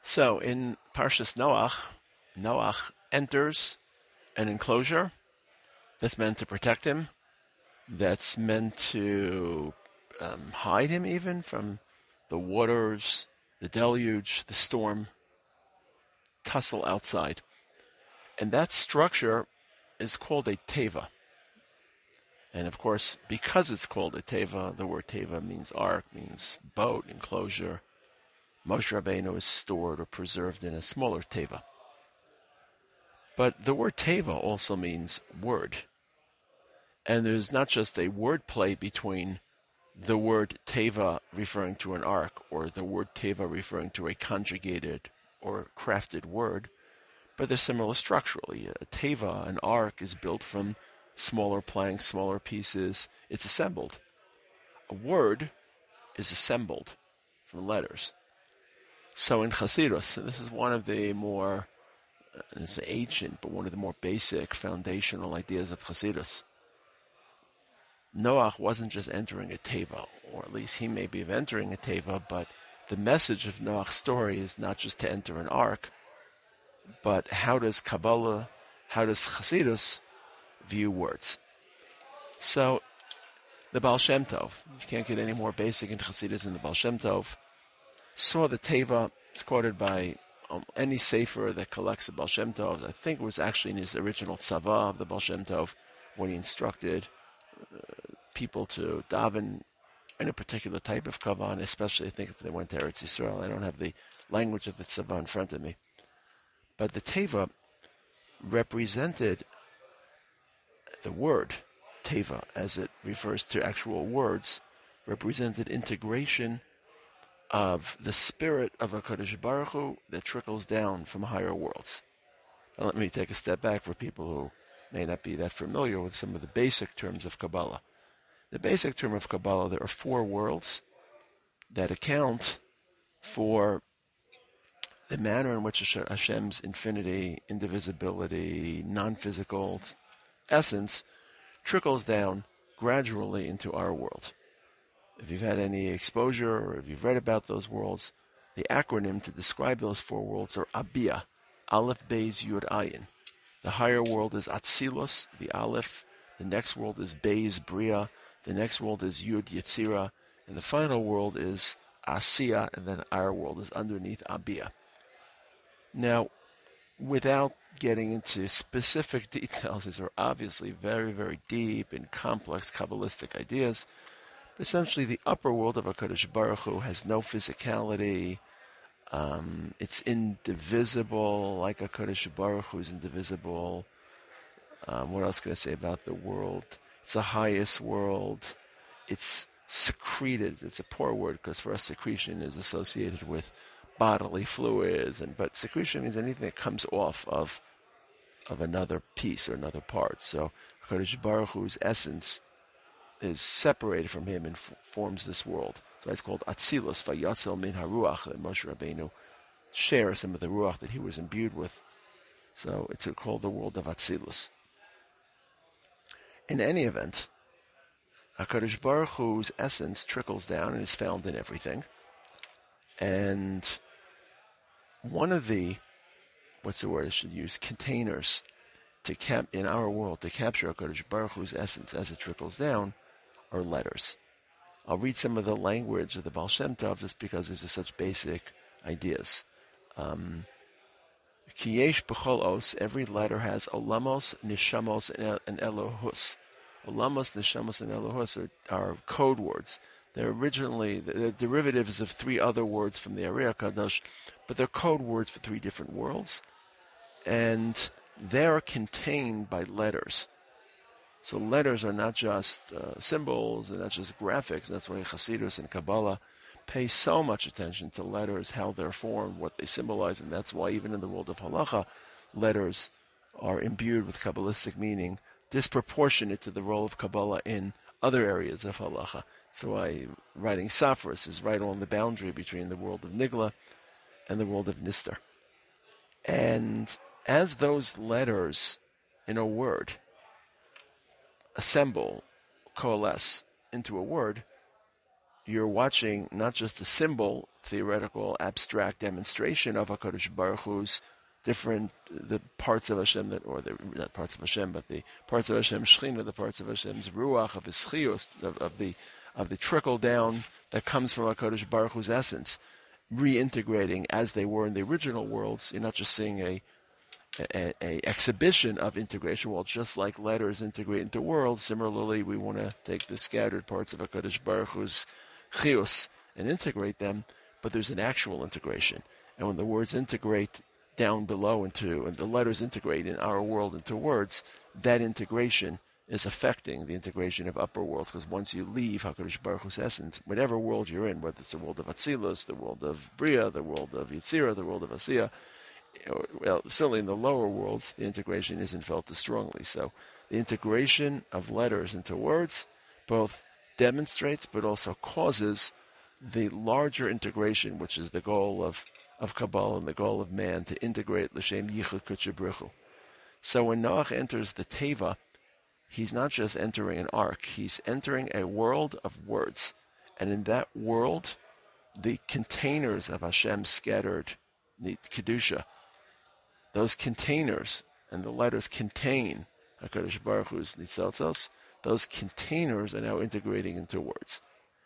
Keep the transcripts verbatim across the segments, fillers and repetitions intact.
So in Parshas Noach, Noach enters an enclosure that's meant to protect him, that's meant to um, hide him even from the waters, the deluge, the storm, tussle outside. And that structure is called a teva. And of course, because it's called a teva, the word teva means ark, means boat, enclosure. Moshe Rabbeinu is stored or preserved in a smaller teva. But the word teva also means word. And there's not just a word play between the word teva referring to an ark or the word teva referring to a conjugated or crafted word, but they're similar structurally. A teva, an ark, is built from smaller planks, smaller pieces. It's assembled. A word is assembled from letters. So in Chassidus, this is one of the more, uh, it's ancient, but one of the more basic foundational ideas of Chassidus. Noach wasn't just entering a teva, or at least he may be entering a teva, but the message of Noach's story is not just to enter an ark, but how does Kabbalah, how does Chassidus view words? So, the Baal Shem Tov, you can't get any more basic in Chassidus than the Baal Shem Tov, saw the teva. It's quoted by um, any sefer that collects the Baal Shem Tov. I think it was actually in his original tzava of the Baal Shem Tov when he instructed uh, people to daven in a particular type of kavan, especially I think if they went to Eretz Yisrael. I don't have the language of the tzava in front of me. But the teva represented the word teva, as it refers to actual words, represented integration of the spirit of HaKadosh Baruch Hu that trickles down from higher worlds. Now let me take a step back for people who may not be that familiar with some of the basic terms of Kabbalah. The basic term of Kabbalah, there are four worlds that account for the manner in which Hashem's infinity, indivisibility, non-physical essence trickles down gradually into our world. If you've had any exposure or if you've read about those worlds, the acronym to describe those four worlds are Abia, Aleph, Beis, Yud, Ayin. The higher world is Atzilus, the Aleph. The next world is Beis, Bria. The next world is Yud, Yetzira. And the final world is Asiya, and then our world is underneath Abia. Now, without getting into specific details, these are obviously very, very deep and complex Kabbalistic ideas. Essentially, the upper world of HaKadosh Baruch Hu has no physicality. Um, it's indivisible, like HaKadosh Baruch Hu is indivisible. Um, what else can I say about the world? It's the highest world. It's secreted. It's a poor word because for us secretion is associated with bodily fluids, and but secretion means anything that comes off of of another piece or another part. So HaKadosh Baruch Hu's essence is separated from him and f- forms this world. So it's called Atzilus, Vayatzel min haruach, that Moshe Rabbeinu shares some of the ruach that he was imbued with. So it's called the world of Atzilus. In any event, HaKadosh Baruch Hu's essence trickles down and is found in everything. And one of the, what's the word I should use, containers to cap in our world to capture HaKadosh Baruch Hu's essence as it trickles down are letters. I'll read some of the language of the Baal Shem Tov just because these are such basic ideas. Um, Kiyesh b'chol os, every letter has olamos, nishamos, and elohus. Olamos, nishamos, and elohus are, are code words. They're originally they're derivatives of three other words from the Ariya Kadosh, but they're code words for three different worlds. And they're contained by letters. So letters are not just uh, symbols and not just graphics. That's why Chassidus and Kabbalah pay so much attention to letters, how they're formed, what they symbolize, and that's why even in the world of halacha, letters are imbued with Kabbalistic meaning, disproportionate to the role of Kabbalah in other areas of halacha. So why writing Safras is right on the boundary between the world of Nigla and the world of Nistar. And as those letters in a word assemble, coalesce into a word, you're watching not just a symbol, theoretical, abstract demonstration of HaKadosh Baruch Hu's different, the parts of Hashem, that, or the, not parts of Hashem, but the parts of Hashem's Shechina, the parts of Hashem's Ruach, of His Chios, of, of the of the trickle down that comes from HaKadosh Baruch Hu's essence, reintegrating as they were in the original worlds. You're not just seeing a A, a exhibition of integration. Well, just like letters integrate into worlds, similarly, we want to take the scattered parts of HaKadosh Baruch Hu's Chios and integrate them, but there's an actual integration. And when the words integrate down below into, and the letters integrate in our world into words, that integration is affecting the integration of upper worlds, because once you leave HaKadosh Baruch Hu's essence, whatever world you're in, whether it's the world of Atzilus, the world of Bria, the world of Yitzira, the world of Asiya, well, certainly in the lower worlds, the integration isn't felt as strongly. So the integration of letters into words both demonstrates but also causes the larger integration, which is the goal of, of Kabbalah and the goal of man, to integrate L'Shem Yichud Kudsha Brichu. So when Noach enters the Teva, he's not just entering an ark, he's entering a world of words. And in that world, the containers of Hashem's scattered Kedusha, those containers, and the letters contain HaKadosh Baruch Hu's Nitzotzos, those containers are now integrating into words.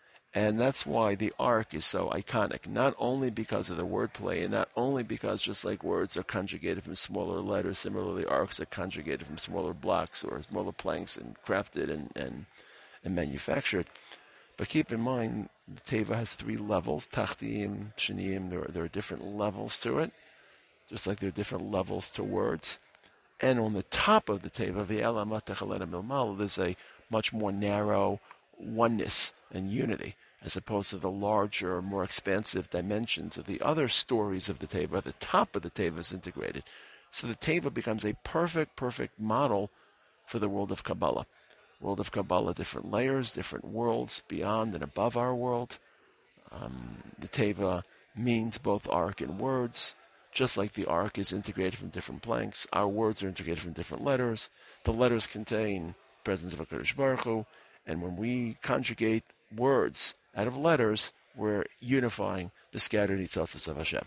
And that's why the ark is so iconic, not only because of the wordplay, and not only because just like words are conjugated from smaller letters, similarly arks are conjugated from smaller blocks or smaller planks and crafted and, and, and manufactured. But keep in mind, the Teva has three levels, Tachtiim, Shaniim, there are, there are different levels to it, just like there are different levels to words. And on the top of the Teva, V'ela Matachalena Milmal, there's a much more narrow oneness and unity, as opposed to the larger, more expansive dimensions of the other stories of the Teva. The top of the Teva is integrated. So the Teva becomes a perfect, perfect model for the world of Kabbalah. World of Kabbalah, different layers, different worlds beyond and above our world. Um, the Teva means both ark and words. Just like the ark is integrated from different planks, our words are integrated from different letters. The letters contain the presence of HaKadosh Baruch Hu, and when we conjugate words out of letters, we're unifying the scattered Nitzotzos of Hashem.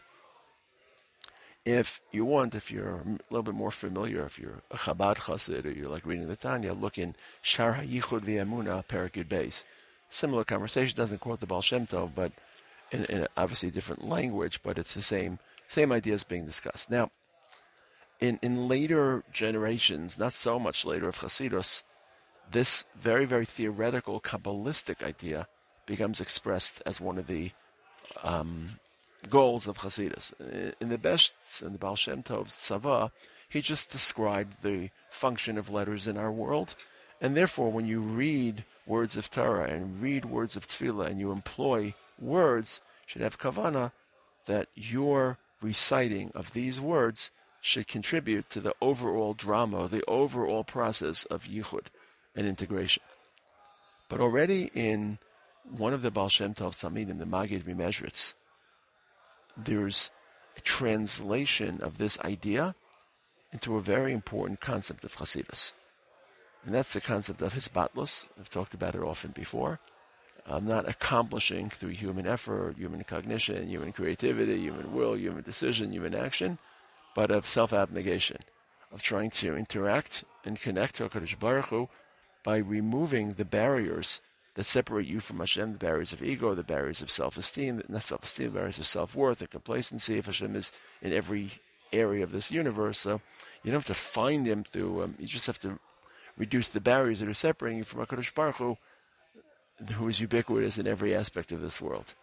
If you want, if you're a little bit more familiar, if you're a Chabad Chassid or you're like reading the Tanya, look in Shar HaYichud V'Emunah, Perek Yud Beis. Similar conversation, doesn't quote the Baal Shem Tov, but in, in obviously a different language, but it's the same same ideas being discussed. Now, in, in later generations, not so much later of Hasidus, this very, very theoretical, Kabbalistic idea becomes expressed as one of the um, goals of Hasidus. In the Besht, in the Baal Shem Tov's Tzava, he just described the function of letters in our world, and therefore when you read words of Torah and read words of Tefillah and you employ words, you should have Kavanah that your reciting of these words should contribute to the overall drama, the overall process of Yichud and integration. But already in one of the Baal Shem Tov Talmidim, the Magid Mimezritz, there's a translation of this idea into a very important concept of Chassidus. And that's the concept of Hisbatlus. I've talked about it often before. Um, not accomplishing through human effort, human cognition, human creativity, human will, human decision, human action, but of self-abnegation, of trying to interact and connect to HaKadosh Baruch Hu by removing the barriers that separate you from Hashem, the barriers of ego, the barriers of self-esteem, not self-esteem, the barriers of self-worth and complacency. If Hashem is in every area of this universe, so you don't have to find Him through, um, you just have to reduce the barriers that are separating you from HaKadosh Baruch Hu, who is ubiquitous in every aspect of this world.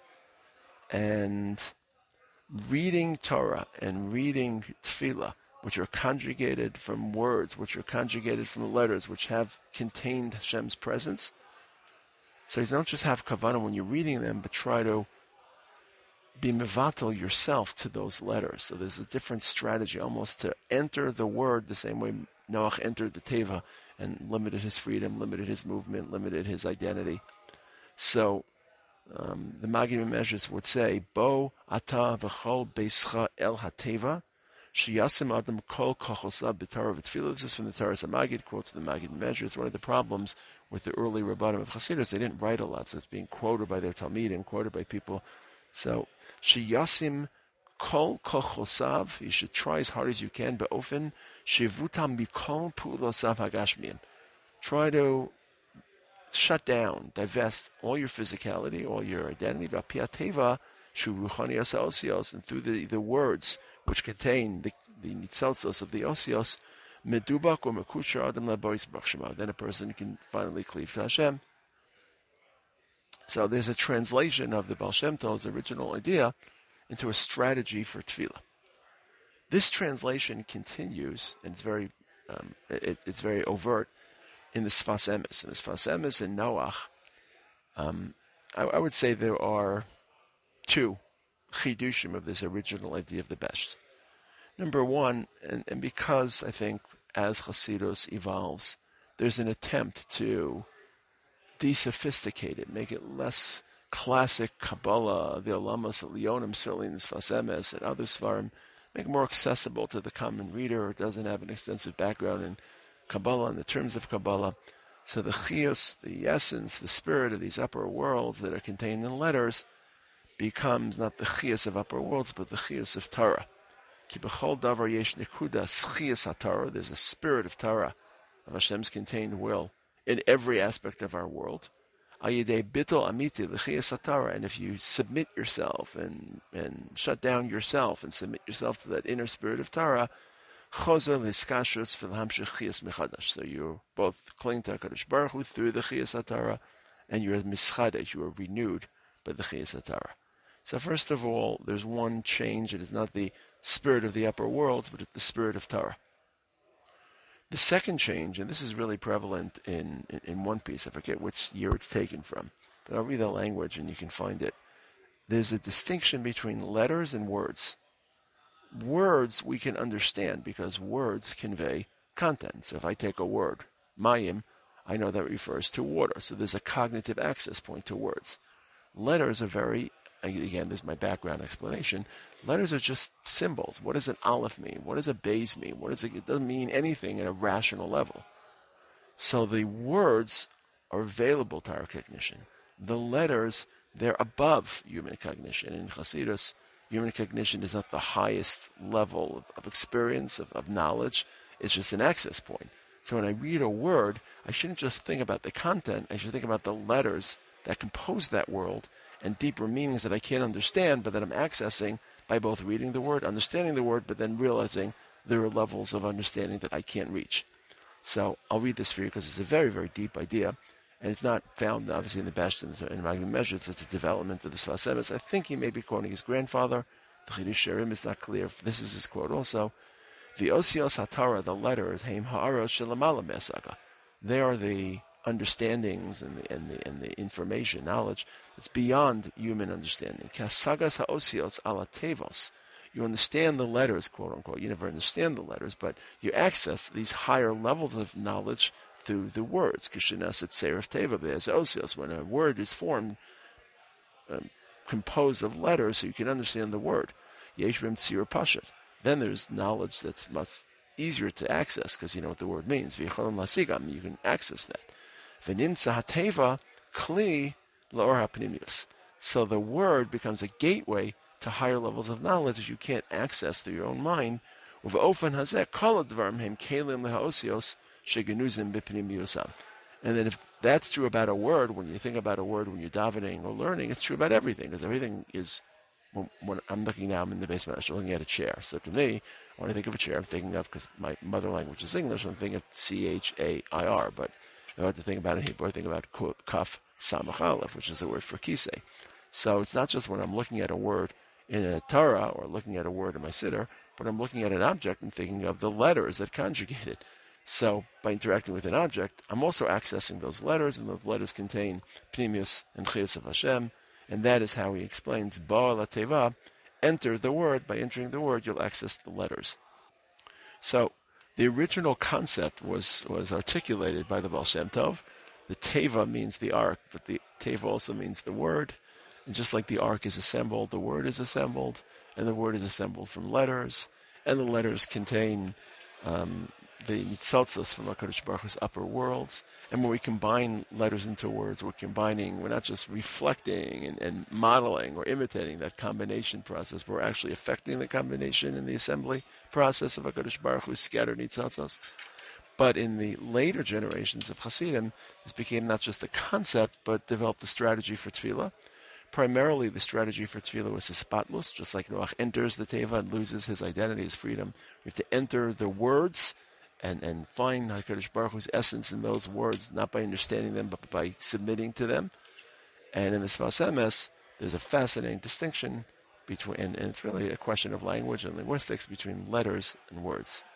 And reading Torah and reading Tefillah, which are conjugated from words, which are conjugated from letters, which have contained Hashem's presence. So you don't just have kavanah when you're reading them, but try to be mevatel yourself to those letters. So there's a different strategy, almost to enter the word the same way Noach entered the Teva and limited his freedom, limited his movement, limited his identity. So um, the Magid Mimezritz would say, Bo ata v'chol beischa el hateva, sheyasim adam kol kochosav b'Torah v'tefillah. This is from the Torah Magid, quotes the Magid Mimezritz. One of the problems with the early Rabbanim of Chassidus, they didn't write a lot, so it's being quoted by their Talmidim, quoted by people. So, Sheyasim kol kochosav, you should try as hard as you can, but often, shevutam mikol pu'ulosav hagashmiyim. Try to shut down, divest all your physicality, all your identity, v'apiyateva shu ruchani osios, and through the, the words which contain the, the nitzalzos of the osios, medubak or mekushar adam labois b'chshema. Then a person can finally cleave to Hashem. So there's a translation of the Baal Shem Tov's original idea into a strategy for tefillah. This translation continues, and it's very, um, it, it's very overt in the Sfas Emes. In the Sfas Emes in Noach, um, I, I would say there are two chidushim of this original idea of the best. Number one, and, and because I think as Chassidus evolves, there's an attempt to de-sophisticate it, make it less classic Kabbalah, the Olamas Leonim, certainly in the Sfas Emes and other Svarim, make it more accessible to the common reader who doesn't have an extensive background in Kabbalah and the terms of Kabbalah. So the chiyus, the essence, the spirit of these upper worlds that are contained in letters becomes not the chiyus of upper worlds, but the chiyus of Torah. Ki b'chol davar yesh nekudas chiyus haTorah. There's a spirit of Torah, of Hashem's contained will, in every aspect of our world. Ayidei bittul amiti l'chiyus haTorah. And if you submit yourself and, and shut down yourself and submit yourself to that inner spirit of Torah, chozer l'skashrus v'lhamshich chiyus mechadash. So you both cling to HaKadosh Baruch Hu through the chiyus haTorah, and you're mischadesh, you are renewed by the chiyus haTorah. So first of all, there's one change. It is not the spirit of the upper worlds, but the spirit of Torah. The second change, and this is really prevalent in, in, in one piece, I forget which year it's taken from, but I'll read the language and you can find it. There's a distinction between letters and words. Words we can understand because words convey content. So if I take a word, mayim, I know that refers to water. So there's a cognitive access point to words. Letters are very, again, this is my background explanation. Letters are just symbols. What does an aleph mean? What does a beis mean? What does it, it doesn't mean anything at a rational level. So the words are available to our cognition. The letters, they're above human cognition. In Chassidus, human cognition is not the highest level of, of experience, of, of knowledge. It's just an access point. So when I read a word, I shouldn't just think about the content. I should think about the letters that compose that word and deeper meanings that I can't understand, but that I'm accessing by both reading the word, understanding the word, but then realizing there are levels of understanding that I can't reach. So I'll read this for you because it's a very, very deep idea, and it's not found, obviously, in the Best and in Maggid Measures. It's a development of the Sfas Emes. I think he may be quoting his grandfather. The Chidush Sherim is not clear. This is his quote also. The Osios HaTorah, the letters, Heim Ha'aros Shelamala Me'asaga. They are the understandings and the, and the and the information, knowledge that's beyond human understanding. Kasagas ha'osios ala tevos. You understand the letters, quote unquote. You never understand the letters, but you access these higher levels of knowledge through the words. Kishinas et serif teva be'ez osios. When a word is formed, um, composed of letters, so you can understand the word. Yesh b'm tzir pashat. Then there's knowledge that's much easier to access because you know what the word means. V'yicholim lasigam. You can access that. V'nimtza hateva kli la'or ha'pnimius. So the word becomes a gateway to higher levels of knowledge that you can't access through your own mind. Uve'ofen hazeh kol advarim hem kelim lehaosios shegenuzim b'pnimiusam. And then if that's true about a word, when you think about a word, when you're davening or learning, it's true about everything because everything is. When, when I'm looking now, I'm in the basement, I'm looking at a chair. So to me, when I think of a chair, I'm thinking of, because my mother language is English, I'm thinking of C H A I R. But if I have to think about it in Hebrew, I think about kaf samach aleph, which is the word for kisei. So it's not just when I'm looking at a word in a Torah or looking at a word in my siddur, but I'm looking at an object and thinking of the letters that conjugate it. So by interacting with an object, I'm also accessing those letters, and those letters contain pnimius and chiyus of Hashem. And that is how he explains, Ba'a Teva, enter the word. By entering the word, you'll access the letters. So the original concept was, was articulated by the Baal Shem Tov. The Teva means the ark, but the Teva also means the word. And just like the ark is assembled, the word is assembled, and the word is assembled from letters. And the letters contain um, the nitzotzos from HaKadosh Baruch Hu's upper worlds. And when we combine letters into words, we're combining, we're not just reflecting and, and modeling or imitating that combination process, but we're actually affecting the combination in the assembly process of HaKadosh Baruch Hu's scattered nitzotzos. But in the later generations of Hasidim, this became not just a concept, but developed a strategy for tefillah. Primarily, the strategy for tefillah was hispatlus, just like Noach enters the teva and loses his identity, his freedom. We have to enter the words and, and find HaKadosh Baruch Hu's essence in those words, not by understanding them, but by submitting to them. And in the Sfas Emes, there's a fascinating distinction between, and, and it's really a question of language and linguistics, between letters and words.